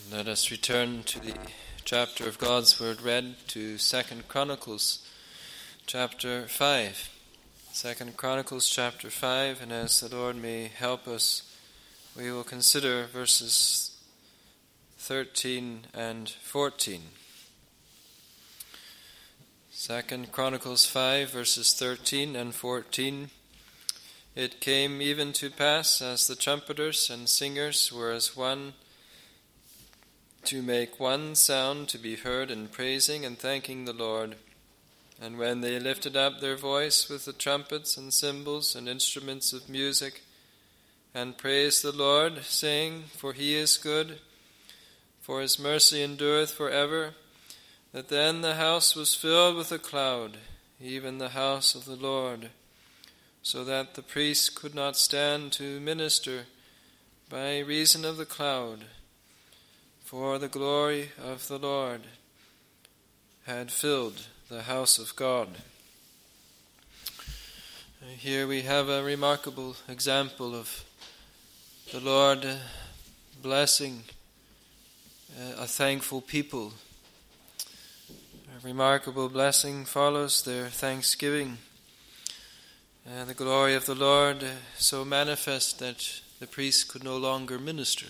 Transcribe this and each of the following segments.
Let us return to the chapter of God's Word read to 2 Chronicles chapter 5. 2 Chronicles chapter 5, and as the Lord may help us, we will consider verses 13 and 14. 2 Chronicles 5, verses 13 and 14. It came even to pass, as the trumpeters and singers were as one, to make one sound to be heard in praising and thanking the Lord. And when they lifted up their voice with the trumpets and cymbals and instruments of music, and praised the Lord, saying, For he is good, for his mercy endureth forever, that then the house was filled with a cloud, even the house of the Lord, so that the priests could not stand to minister by reason of the cloud. For the glory of the Lord had filled the house of God. Here we have a remarkable example of the Lord blessing a thankful people. A remarkable blessing follows their thanksgiving. The glory of the Lord so manifest that the priests could no longer minister.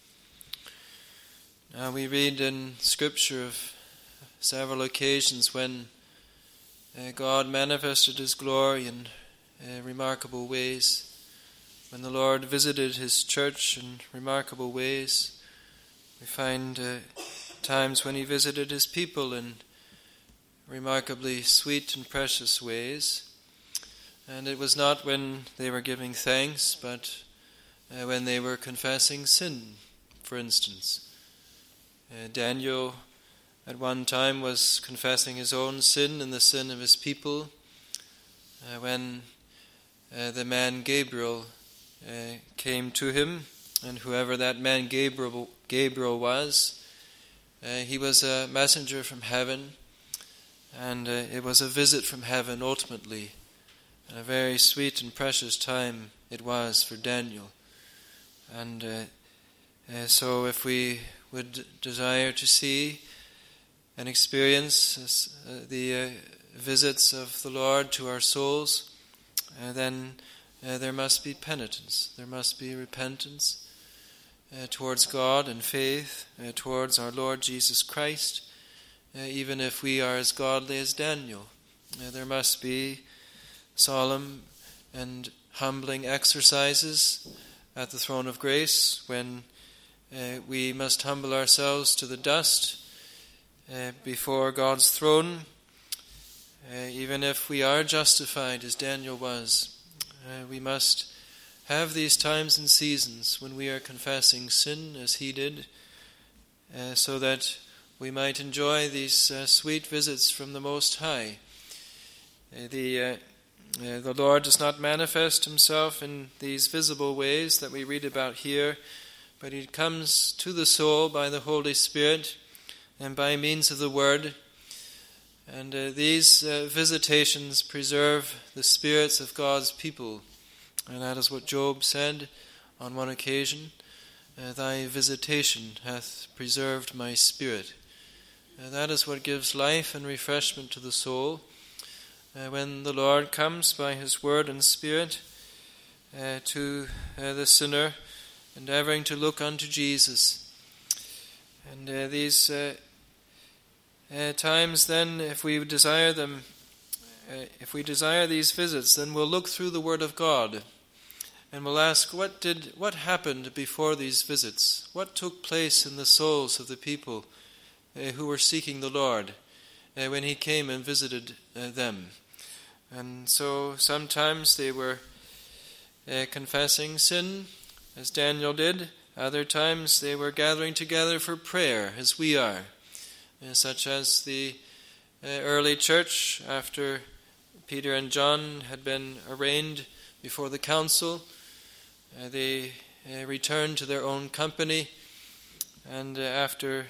Now we read in Scripture of several occasions when God manifested His glory in remarkable ways. When the Lord visited His church in remarkable ways, we find times when He visited His people in remarkably sweet and precious ways. And it was not when they were giving thanks, but when they were confessing sin, for instance. Daniel at one time was confessing his own sin and the sin of his people when the man Gabriel came to him, and whoever that man Gabriel was, he was a messenger from heaven, and it was a visit from heaven ultimately, and a very sweet and precious time it was for Daniel. And so if we would desire to see and experience the visits of the Lord to our souls, then there must be penitence, there must be repentance towards God and faith towards our Lord Jesus Christ, even if we are as godly as Daniel. There must be solemn and humbling exercises at the throne of grace when we must humble ourselves to the dust before God's throne, even if we are justified as Daniel was. We must have these times and seasons when we are confessing sin as he did, so that we might enjoy these sweet visits from the Most High. The Lord does not manifest himself in these visible ways that we read about here, but he comes to the soul by the Holy Spirit and by means of the Word. And these visitations preserve the spirits of God's people. And that is what Job said on one occasion, Thy visitation hath preserved my spirit. That is what gives life and refreshment to the soul. When the Lord comes by His Word and Spirit to the sinner, endeavoring to look unto Jesus. And these times then, if we desire them, if we desire these visits, then we'll look through the Word of God and we'll ask, what happened before these visits? What took place in the souls of the people who were seeking the Lord when He came and visited them? And so sometimes they were confessing sin, as Daniel did. Other times they were gathering together for prayer, as we are, such as the early church after Peter and John had been arraigned before the council. They returned to their own company, and after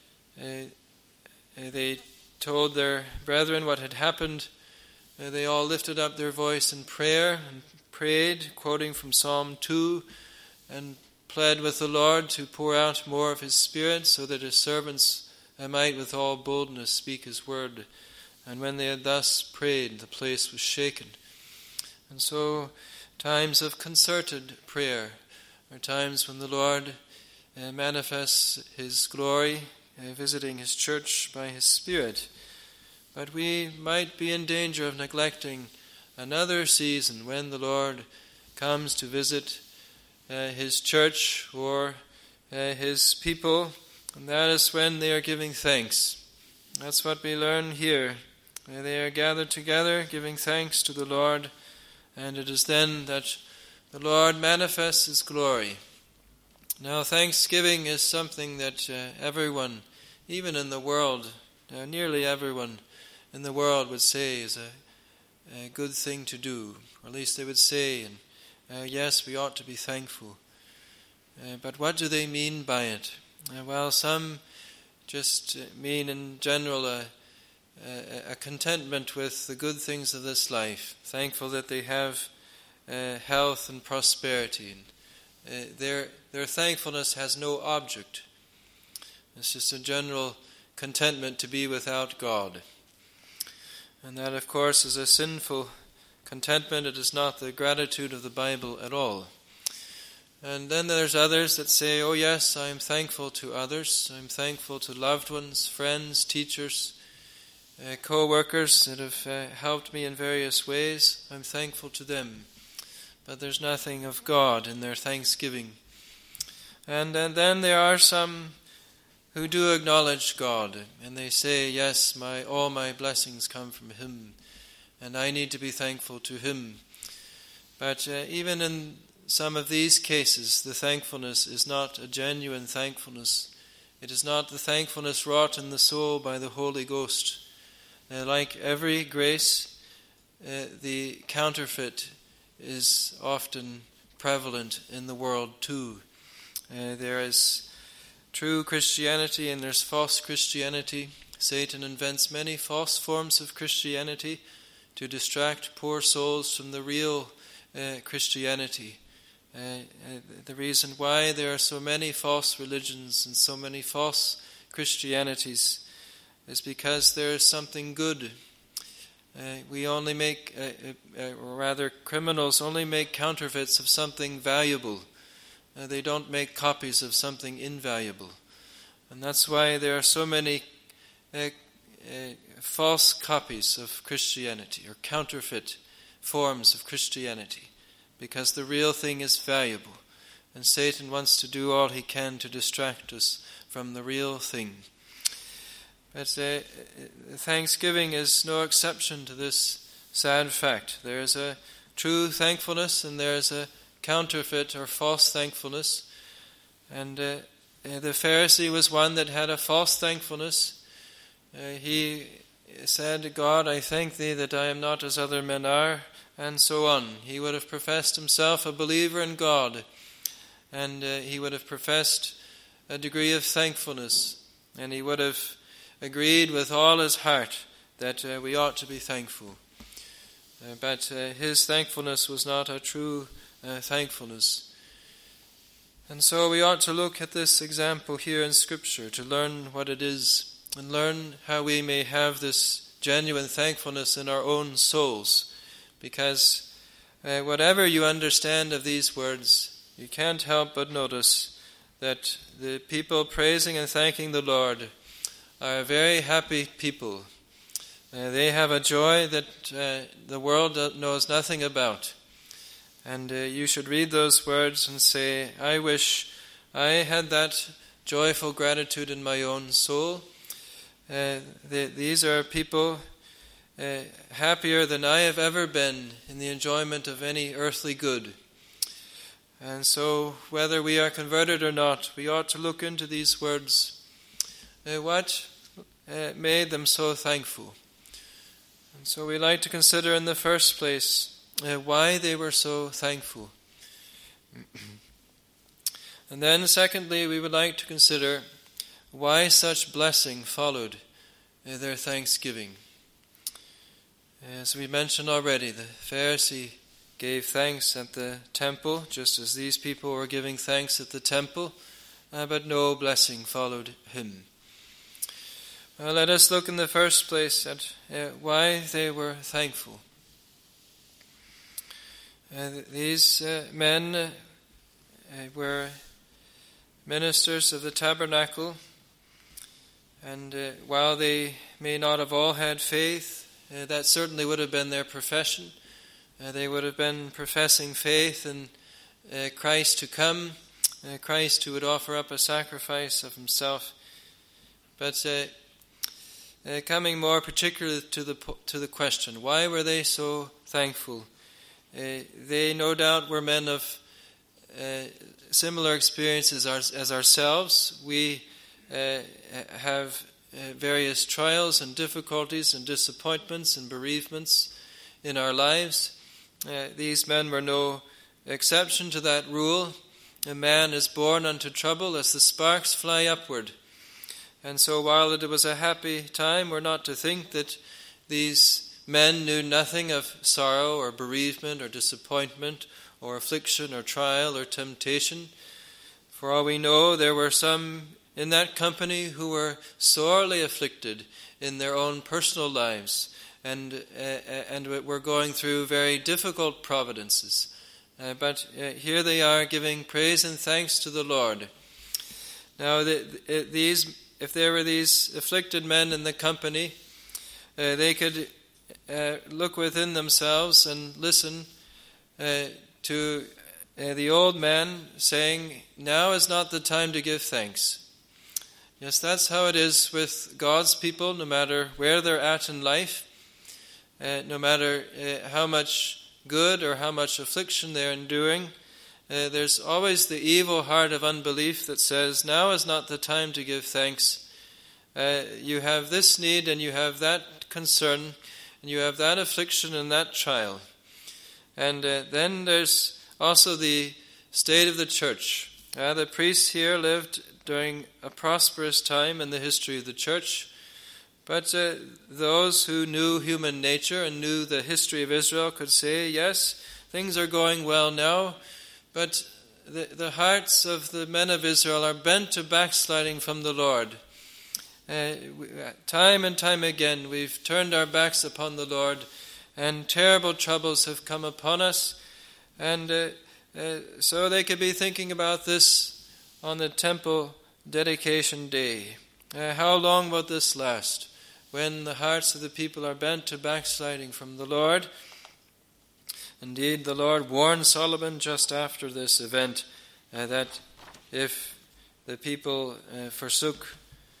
they told their brethren what had happened, they all lifted up their voice in prayer and prayed, quoting from Psalm 2, and pled with the Lord to pour out more of his Spirit so that his servants might with all boldness speak his word. And when they had thus prayed, the place was shaken. And so times of concerted prayer are times when the Lord manifests his glory, visiting his church by his Spirit. But we might be in danger of neglecting another season when the Lord comes to visit his church or his people, and that is when they are giving thanks. That's what we learn here. They are gathered together giving thanks to the Lord, and it is then that the Lord manifests his glory. Now, thanksgiving is something that everyone, even in the world, nearly everyone in the world would say is a good thing to do. Or at least they would say, yes, we ought to be thankful. But what do they mean by it? Well, some just mean in general a contentment with the good things of this life, thankful that they have health and prosperity. Their thankfulness has no object. It's just a general contentment to be without God. And that, of course, is a sinful contentment. It is not the gratitude of the Bible at all. And then there's others that say, oh yes, I am thankful to others. I'm thankful to loved ones, friends, teachers, co-workers that have helped me in various ways. I'm thankful to them. But there's nothing of God in their thanksgiving. And then there are some who do acknowledge God, and they say, yes, all my blessings come from him, and I need to be thankful to him. But even in some of these cases, the thankfulness is not a genuine thankfulness. It is not the thankfulness wrought in the soul by the Holy Ghost. Like every grace, the counterfeit is often prevalent in the world too. There is true Christianity and there's false Christianity. Satan invents many false forms of Christianity to distract poor souls from the real Christianity. The reason why there are so many false religions and so many false Christianities is because there is something good. We only make, criminals only make counterfeits of something valuable. They don't make copies of something invaluable. And that's why there are so many false copies of Christianity or counterfeit forms of Christianity, because the real thing is valuable. And Satan wants to do all he can to distract us from the real thing. But thanksgiving is no exception to this sad fact. There is a true thankfulness and there is a counterfeit or false thankfulness. And the Pharisee was one that had a false thankfulness. He said, God, I thank thee that I am not as other men are, and so on. He would have professed himself a believer in God, and he would have professed a degree of thankfulness, and he would have agreed with all his heart that we ought to be thankful. But his thankfulness was not a true thankfulness. And so we ought to look at this example here in Scripture to learn what it is and learn how we may have this genuine thankfulness in our own souls. Because whatever you understand of these words, you can't help but notice that the people praising and thanking the Lord are a very happy people. They have a joy that the world knows nothing about. And you should read those words and say, I wish I had that joyful gratitude in my own soul. These are people happier than I have ever been in the enjoyment of any earthly good. And so, whether we are converted or not, we ought to look into these words. What made them so thankful? And so we like to consider in the first place why they were so thankful. And then secondly, we would like to consider why such blessing followed their thanksgiving. As we mentioned already, the Pharisee gave thanks at the temple, just as these people were giving thanks at the temple, but no blessing followed him. Let us look in the first place at why they were thankful. These men were ministers of the tabernacle, and while they may not have all had faith, that certainly would have been their profession. They would have been professing faith in Christ to come, Christ who would offer up a sacrifice of himself. But coming more particularly to the question, why were they so thankful? They no doubt were men of similar experiences as ourselves. We have various trials and difficulties and disappointments and bereavements in our lives. These men were no exception to that rule. A man is born unto trouble as the sparks fly upward. And so while it was a happy time, we're not to think that these men knew nothing of sorrow or bereavement or disappointment or affliction or trial or temptation. For all we know, there were some in that company who were sorely afflicted in their own personal lives and were going through very difficult providences. But here they are giving praise and thanks to the Lord. Now, if there were these afflicted men in the company, they could look within themselves and listen to the old man saying, "Now is not the time to give thanks." Yes, that's how it is with God's people, no matter where they're at in life, no matter how much good or how much affliction they're enduring. There's always the evil heart of unbelief that says, now is not the time to give thanks. You have this need and you have that concern and you have that affliction and that trial. And then there's also the state of the church. The priests here lived during a prosperous time in the history of the church. But those who knew human nature and knew the history of Israel could say, yes, things are going well now, but the hearts of the men of Israel are bent to backsliding from the Lord. Time and time again we've turned our backs upon the Lord, and terrible troubles have come upon us. And so they could be thinking about this on the temple dedication day. How long will this last? When the hearts of the people are bent to backsliding from the Lord. Indeed, the Lord warned Solomon just after this event that if the people forsook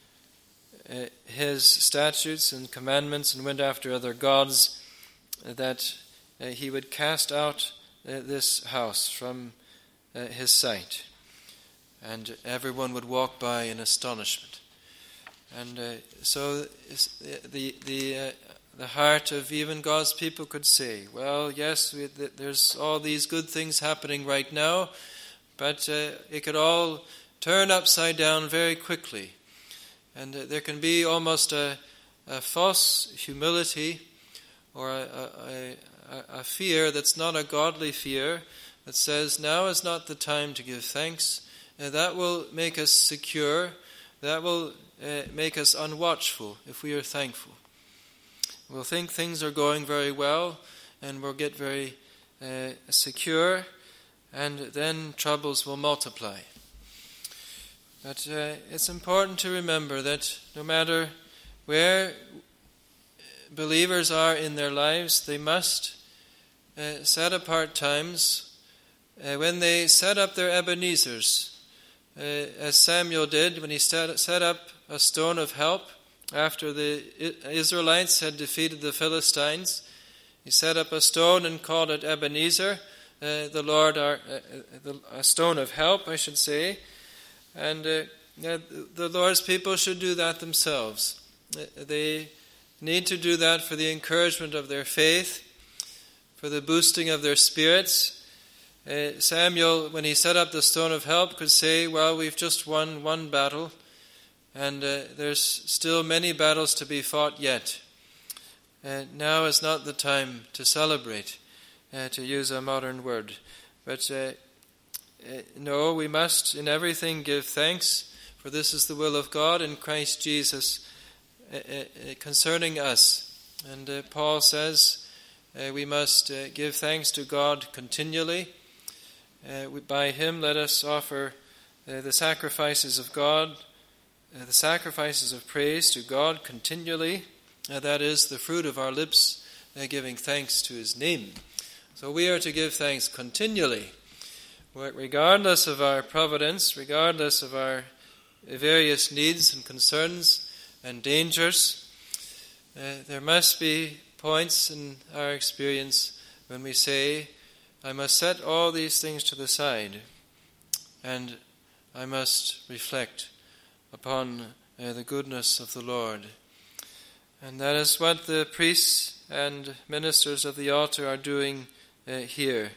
his statutes and commandments and went after other gods, that he would cast out this house from his sight, and everyone would walk by in astonishment. And so the heart of even God's people could say, well, yes, there's all these good things happening right now, but it could all turn upside down very quickly. And there can be almost a false humility or a fear that's not a godly fear that says, now is not the time to give thanks. That will make us secure. That will make us unwatchful if we are thankful. We'll think things are going very well and we'll get very secure, and then troubles will multiply. But it's important to remember that no matter where believers are in their lives, they must set apart times when they set up their Ebenezers, as Samuel did when he set up a stone of help after the Israelites had defeated the Philistines. He set up a stone and called it Ebenezer, the Lord, a stone of help, I should say. And the Lord's people should do that themselves. They need to do that for the encouragement of their faith, for the boosting of their spirits. Samuel, when he set up the stone of help, could say, well, we've just won one battle, and there's still many battles to be fought yet. Now is not the time to celebrate. to use a modern word. But no, we must in everything give thanks, for this is the will of God in Christ Jesus concerning us. And Paul says we must give thanks to God continually. By him let us offer the sacrifices of God, the sacrifices of praise to God continually. That is the fruit of our lips, giving thanks to his name. So we are to give thanks continually, regardless of our providence, regardless of our various needs and concerns and dangers. There must be points in our experience when we say, I must set all these things to the side and I must reflect upon the goodness of the Lord. And that is what the priests and ministers of the altar are doing here.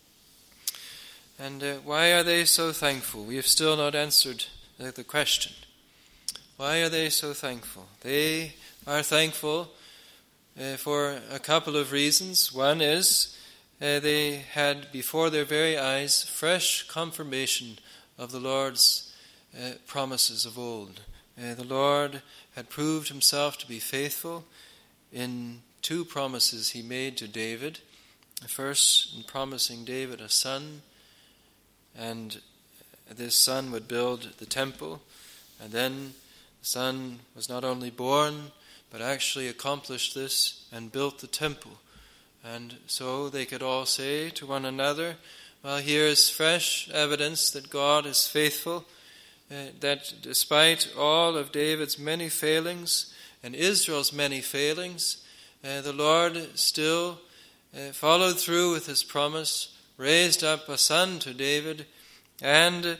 And why are they so thankful? We have still not answered the question. Why are they so thankful? They are thankful for a couple of reasons. One is they had before their very eyes fresh confirmation of the Lord's promises of old. The Lord had proved himself to be faithful in two promises he made to David. First, in promising David a son, and this son would build the temple. And then the son was not only born, but actually accomplished this and built the temple. And so they could all say to one another, well, here is fresh evidence that God is faithful, that despite all of David's many failings and Israel's many failings, the Lord still followed through with his promise, raised up a son to David, and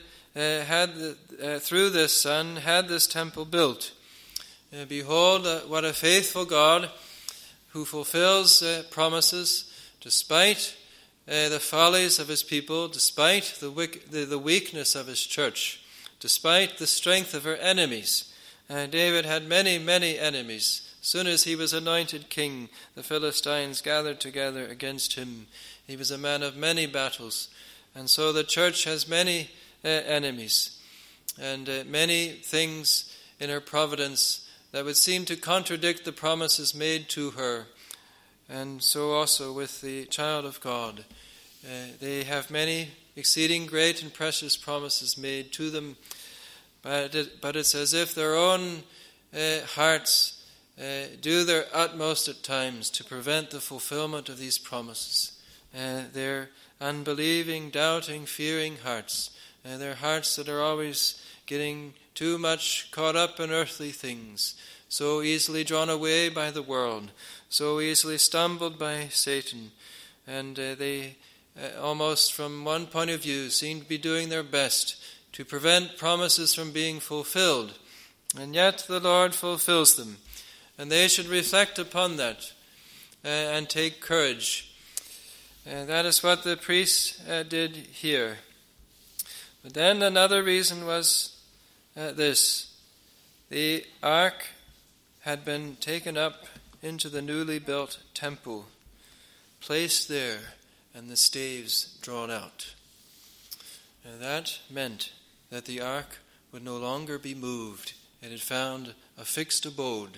through this son had this temple built. Behold, what a faithful God who fulfills promises despite the follies of his people, despite the weakness of his church, despite the strength of her enemies. David had many, many enemies. As soon as he was anointed king, the Philistines gathered together against him. He was a man of many battles. And so the church has many enemies and many things in her providence that would seem to contradict the promises made to her. And so also with the child of God. They have many exceeding great and precious promises made to them, but it's as if their own hearts do their utmost at times to prevent the fulfillment of these promises. Their unbelieving, doubting, fearing hearts, their hearts that are always getting too much caught up in earthly things, so easily drawn away by the world, so easily stumbled by Satan, and they almost from one point of view seem to be doing their best to prevent promises from being fulfilled, and yet the Lord fulfills them. And they should reflect upon that and take courage. That is what the priests did here. But then another reason was this. The ark had been taken up into the newly built temple, placed there, and the staves drawn out. And that meant that the ark would no longer be moved. It had found a fixed abode.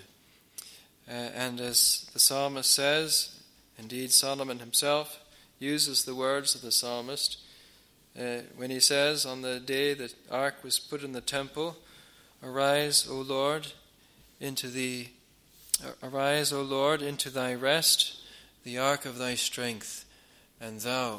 And as the psalmist says, indeed Solomon himself uses the words of the psalmist when he says, on the day the ark was put in the temple, Arise, O Lord, into thy rest, the ark of thy strength, and thou.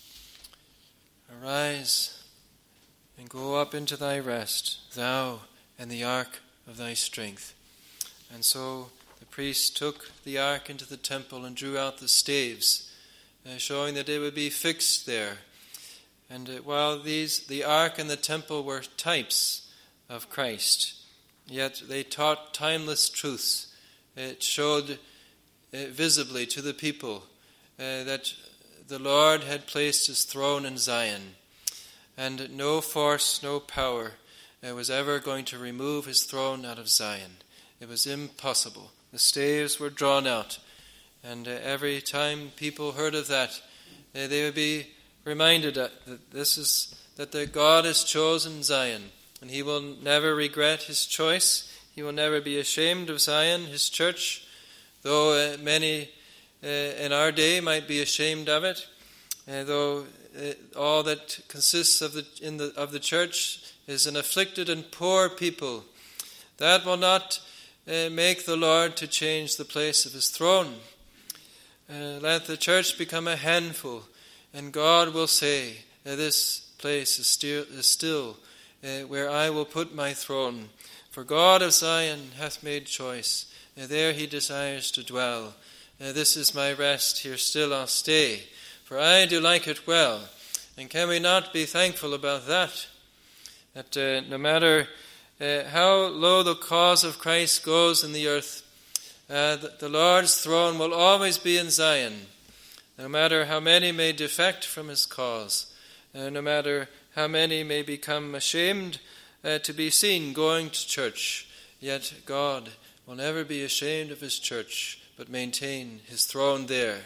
Arise and go up into thy rest, thou and the ark of thy strength. And so the priest took the ark into the temple and drew out the staves, showing that it would be fixed there. And while the ark and the temple were types of Christ, yet they taught timeless truths. It showed visibly to the people that the Lord had placed his throne in Zion, and no force, no power was ever going to remove his throne out of Zion. It was impossible. The staves were drawn out, and every time people heard of that, they would be reminded that that God has chosen Zion, and he will never regret his choice. He will never be ashamed of Zion, his church, though many in our day might be ashamed of it, though all that consists of the church is an afflicted and poor people. That will not make the Lord to change the place of his throne. Let the church become a handful, and God will say, this place is still where I will put my throne. For God of Zion hath made choice, there he desires to dwell. This is my rest, here still I'll stay, for I do like it well. And can we not be thankful about that? That no matter how low the cause of Christ goes in the earth, the Lord's throne will always be in Zion, no matter how many may defect from his cause, no matter how many may become ashamed to be seen going to church, yet God will never be ashamed of his church, but maintain his throne there.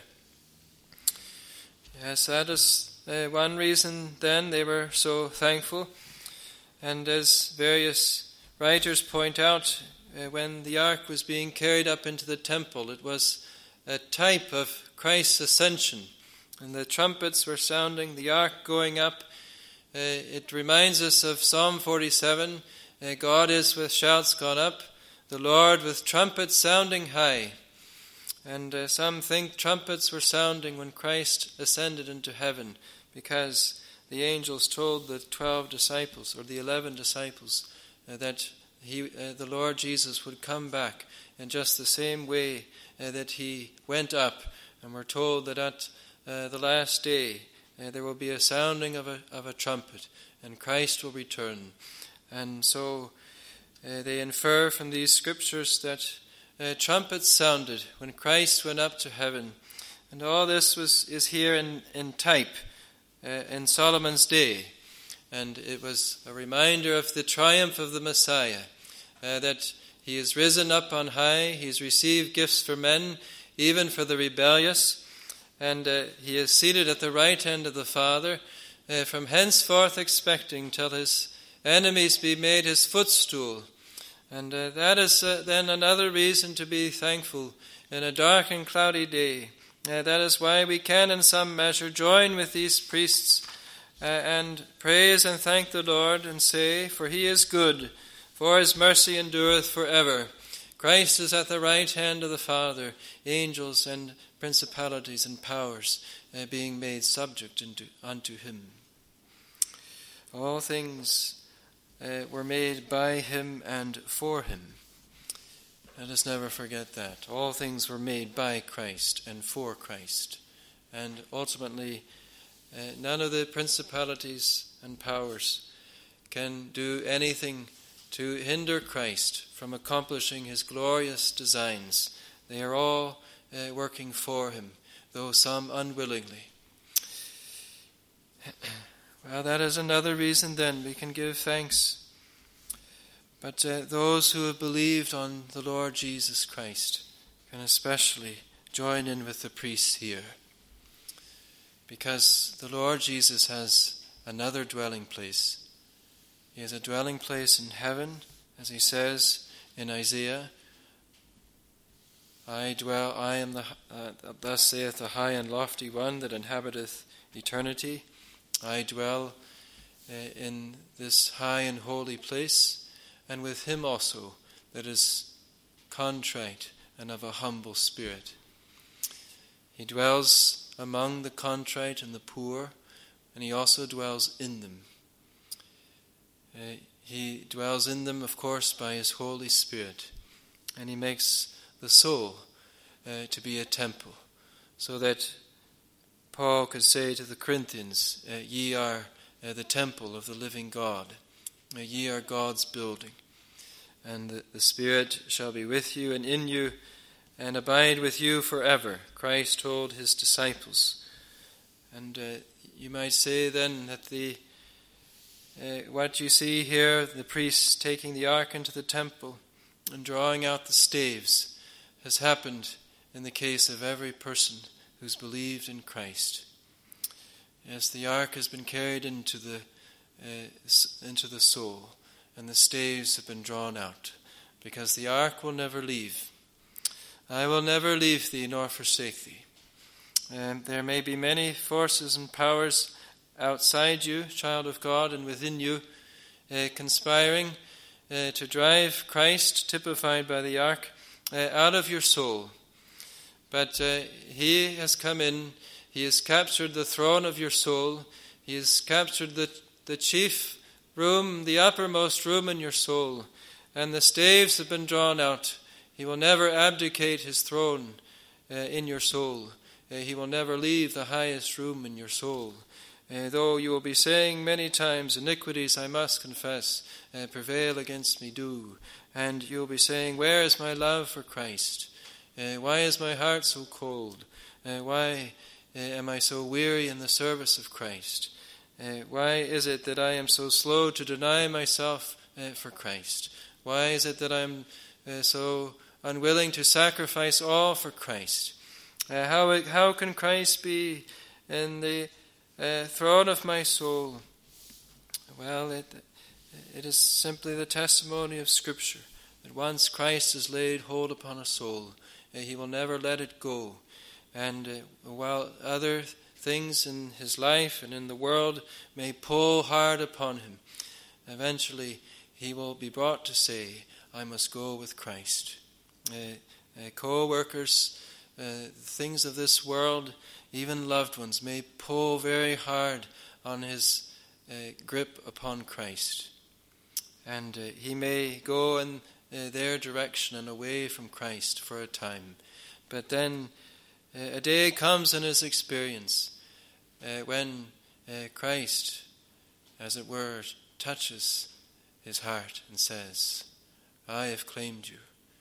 Yes, that is one reason then they were so thankful. And as various writers point out, when the ark was being carried up into the temple, it was a type of Christ's ascension. And the trumpets were sounding, the ark going up. It reminds us of Psalm 47, God is with shouts gone up, the Lord with trumpets sounding high. And some think trumpets were sounding when Christ ascended into heaven, because the angels told the 12 disciples, or the 11 disciples, that the Lord Jesus would come back in just the same way that he went up. And we're told that at the last day there will be a sounding of a trumpet, and Christ will return. And so they infer from these scriptures that trumpets sounded when Christ went up to heaven. And all this is here in type in Solomon's day. And it was a reminder of the triumph of the Messiah, that he is risen up on high, he has received gifts for men, even for the rebellious, and he is seated at the right hand of the Father, from henceforth expecting till his enemies be made his footstool. And that is then another reason to be thankful in a dark and cloudy day. That is why we can in some measure join with these priests and praise and thank the Lord and say, for he is good, for his mercy endureth forever. Christ is at the right hand of the Father, angels and principalities and powers being made subject unto him. All things were made by him and for him. Let us never forget that. All things were made by Christ and for Christ. And ultimately, none of the principalities and powers can do anything to hinder Christ from accomplishing his glorious designs. They are all working for him, though some unwillingly. Well, that is another reason then we can give thanks. But those who have believed on the Lord Jesus Christ can especially join in with the priests here, because the Lord Jesus has another dwelling place. He has a dwelling place in heaven, as he says in Isaiah, thus saith the high and lofty one that inhabiteth eternity. I dwell in this high and holy place, and with him also that is contrite and of a humble spirit. He dwells among the contrite and the poor, and he also dwells in them. He dwells in them, of course, by his Holy Spirit, and he makes the soul to be a temple, so that Paul could say to the Corinthians, ye are the temple of the living God. Ye are God's building. And the Spirit shall be with you and in you and abide with you forever, Christ told his disciples. And you might say then that what you see here, the priests taking the ark into the temple and drawing out the staves, has happened in the case of every person who's believed in Christ. Yes, the ark has been carried into the soul, and the staves have been drawn out, because the ark will never leave. I will never leave thee nor forsake thee. There may be many forces and powers outside you, child of God, and within you, conspiring to drive Christ, typified by the ark, out of your soul. But he has come in, he has captured the throne of your soul, he has captured the chief room, the uppermost room in your soul, and the staves have been drawn out. He will never abdicate his throne in your soul. He will never leave the highest room in your soul. Though you will be saying many times, iniquities I must confess, prevail against me do. And you will be saying, where is my love for Christ? Why is my heart so cold? Why am I so weary in the service of Christ? Why is it that I am so slow to deny myself for Christ? Why is it that I am so unwilling to sacrifice all for Christ? How can Christ be in the throne of my soul? Well, it is simply the testimony of Scripture that once Christ has laid hold upon a soul, he will never let it go. And while other things in his life and in the world may pull hard upon him, eventually he will be brought to say, I must go with Christ. Co-workers, things of this world, even loved ones, may pull very hard on his grip upon Christ. And he may go in their direction and away from Christ for a time. But then a day comes in his experience when Christ, as it were, touches his heart and says, I have claimed you.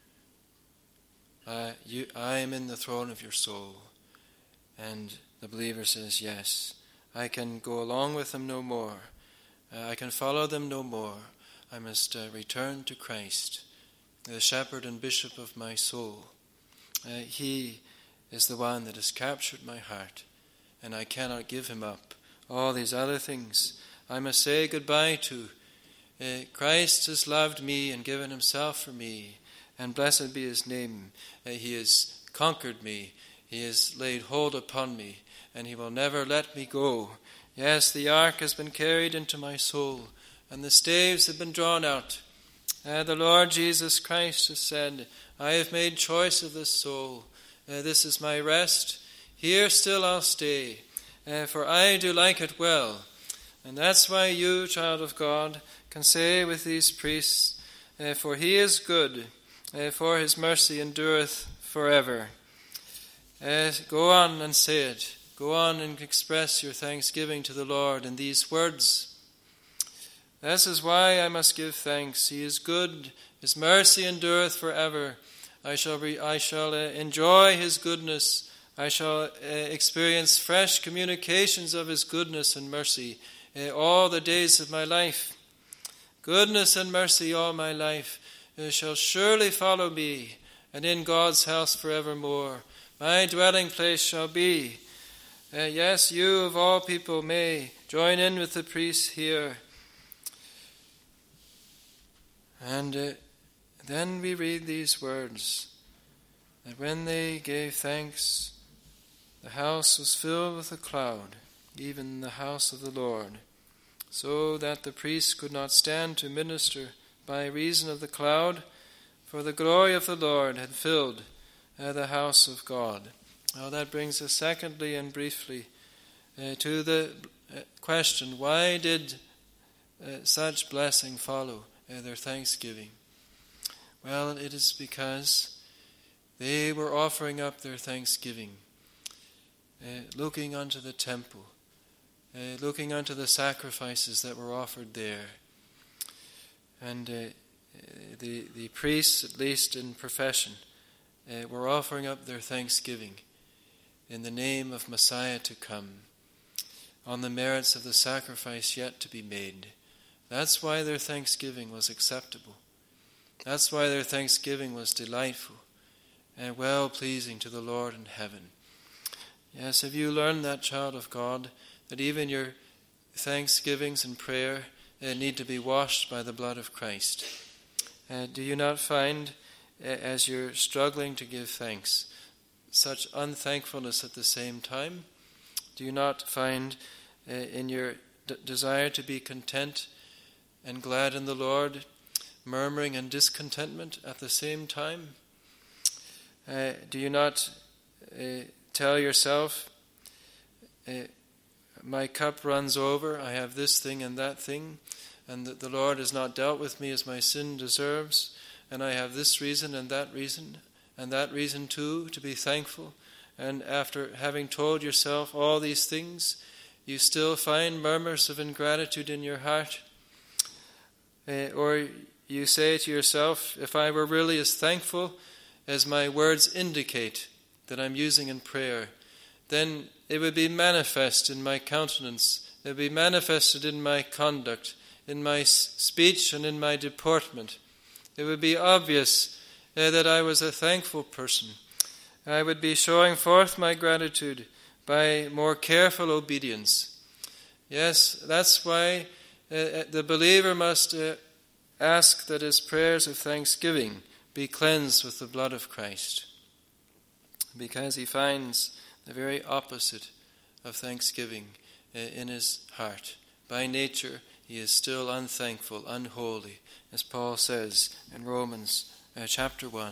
I am in the throne of your soul. And the believer says, yes, I can go along with them no more. I can follow them no more. I must return to Christ, the shepherd and bishop of my soul. He is the one that has captured my heart, and I cannot give him up. All these other things I must say goodbye to. Christ has loved me and given himself for me, and blessed be his name. He has conquered me. He has laid hold upon me, and he will never let me go. Yes, the ark has been carried into my soul, and the staves have been drawn out. The Lord Jesus Christ has said, I have made choice of this soul. This is my rest. Here still I'll stay, for I do like it well. And that's why you, child of God, can say with these priests, for he is good, for his mercy endureth forever. Go on and say it. Go on and express your thanksgiving to the Lord in these words. This is why I must give thanks. He is good. His mercy endureth forever. I shall enjoy his goodness. I shall experience fresh communications of his goodness and mercy all the days of my life. Goodness and mercy all my life shall surely follow me, and in God's house forevermore my dwelling place shall be. Yes, you of all people may join in with the priests here. And then we read these words, that when they gave thanks, the house was filled with a cloud, even the house of the Lord, so that the priests could not stand to minister by reason of the cloud, for the glory of the Lord had filled the house of God. Now that brings us secondly and briefly to the question, why did such blessing follow their thanksgiving? Well, it is because they were offering up their thanksgiving, looking unto the temple, looking unto the sacrifices that were offered there. And the priests, at least in profession, were offering up their thanksgiving in the name of Messiah to come, on the merits of the sacrifice yet to be made. That's why their thanksgiving was acceptable. That's why their thanksgiving was delightful and well-pleasing to the Lord in heaven. Yes, have you learned that, child of God, that even your thanksgivings and prayer need to be washed by the blood of Christ? Do you not find, as you're struggling to give thanks, such unthankfulness at the same time? Do you not find in your desire to be content and glad in the Lord, murmuring and discontentment at the same time? Do you not tell yourself, my cup runs over, I have this thing and that thing, and that the Lord has not dealt with me as my sin deserves, and I have this reason and that reason too, to be thankful? And after having told yourself all these things, you still find murmurs of ingratitude in your heart? Or you say to yourself, if I were really as thankful as my words indicate that I'm using in prayer, then it would be manifest in my countenance, it would be manifested in my conduct, in my speech and in my deportment. It would be obvious that I was a thankful person. I would be showing forth my gratitude by more careful obedience. Yes, that's why the believer must ask that his prayers of thanksgiving be cleansed with the blood of Christ, because he finds the very opposite of thanksgiving in his heart. By nature, he is still unthankful, unholy, as Paul says in Romans chapter 1.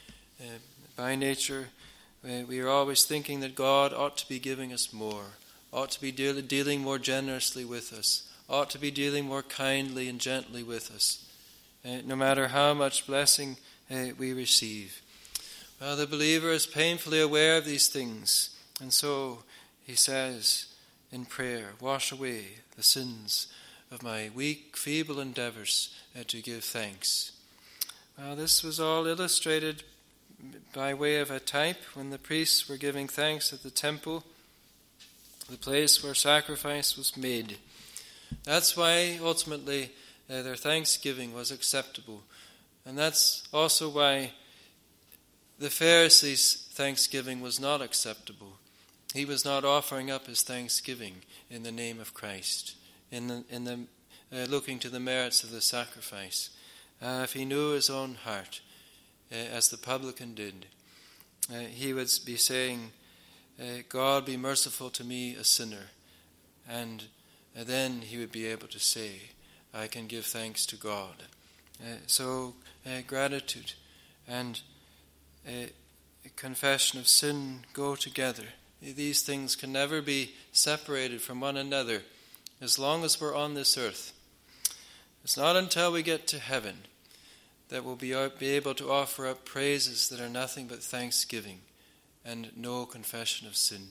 By nature, we are always thinking that God ought to be giving us more, ought to be dealing more generously with us, ought to be dealing more kindly and gently with us, no matter how much blessing we receive. Well, the believer is painfully aware of these things, and so he says in prayer, wash away the sins of my weak, feeble endeavors to give thanks. Well, this was all illustrated by way of a type when the priests were giving thanks at the temple, the place where sacrifice was made. That's why ultimately their thanksgiving was acceptable. And that's also why the Pharisees' thanksgiving was not acceptable. He was not offering up his thanksgiving in the name of Christ, in the looking to the merits of the sacrifice. If he knew his own heart, as the publican did, he would be saying, God be merciful to me, a sinner. And then he would be able to say, I can give thanks to God. So gratitude and confession of sin go together. These things can never be separated from one another as long as we're on this earth. It's not until we get to heaven that we'll be able to offer up praises that are nothing but thanksgiving and no confession of sin.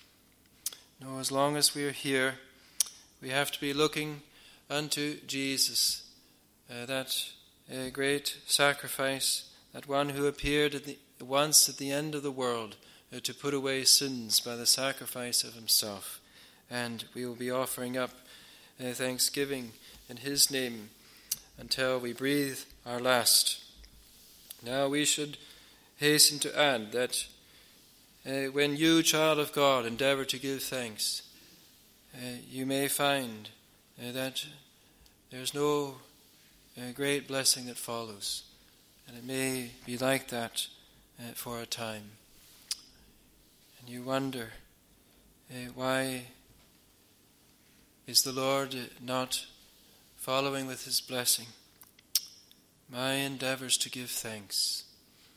No, as long as we are here, we have to be looking unto Jesus, that great sacrifice, that one who appeared once at the end of the world to put away sins by the sacrifice of himself. And we will be offering up thanksgiving in his name until we breathe our last. Now we should hasten to add that when you, child of God, endeavor to give thanks, you may find that there's no great blessing that follows. And it may be like that for a time. And you wonder, why is the Lord not following with his blessing my endeavors to give thanks?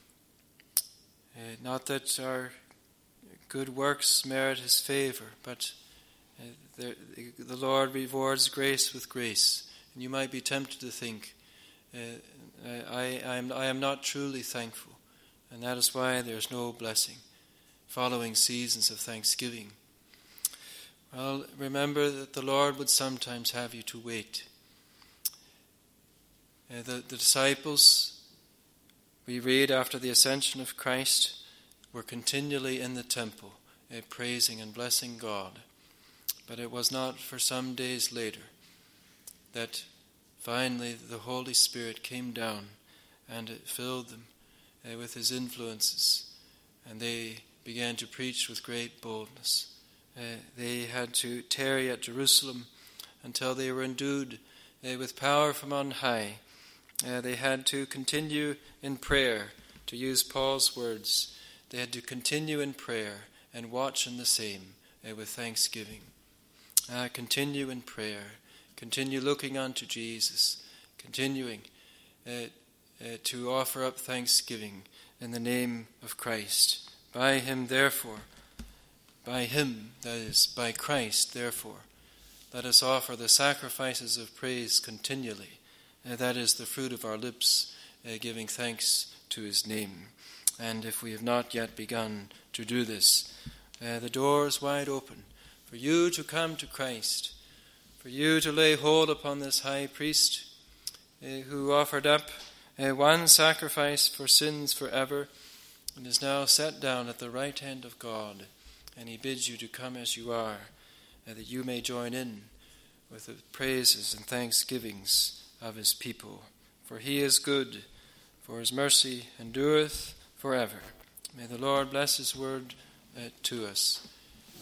Not that our good works merit his favor, but the Lord rewards grace with grace. And you might be tempted to think, I am not truly thankful, and that is why there's no blessing following seasons of thanksgiving. Well, remember that the Lord would sometimes have you to wait. The disciples, we read after the ascension of Christ, were continually in the temple, praising and blessing God. But it was not for some days later that finally the Holy Spirit came down and it filled them with his influences, and they began to preach with great boldness they had to tarry at Jerusalem until they were endued with power from on high. They had to continue in prayer, to use Paul's words. They had to continue in prayer and watch in the same with thanksgiving. Continue in prayer. Continue looking unto Jesus. Continuing to offer up thanksgiving in the name of Christ. By him, therefore, by him, that is, by Christ, therefore, let us offer the sacrifices of praise continually. That is the fruit of our lips, giving thanks to his name. And if we have not yet begun to do this, the door is wide open for you to come to Christ, for you to lay hold upon this high priest who offered up one sacrifice for sins forever and is now set down at the right hand of God. And he bids you to come as you are, that you may join in with the praises and thanksgivings of his people. For he is good, for his mercy endureth forever. May the Lord bless his word to us.